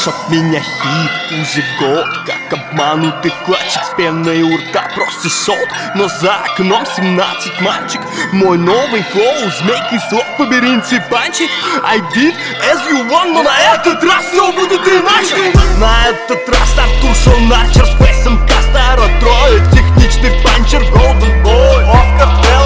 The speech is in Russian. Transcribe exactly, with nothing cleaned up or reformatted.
Ждешь от меня хит уже год, как обманутый вкладчик с пеной у рта просишь шот, но за окном семнадцать мальчик. Мой новый флоу, змейки слов в лабиринте панчи. I did as you want, но на этот раз все будет иначе. На этот раз Артур Шон Арчер с фейсом Кастера, трое, техничный панчер, Golden Boy, Оскар Делл.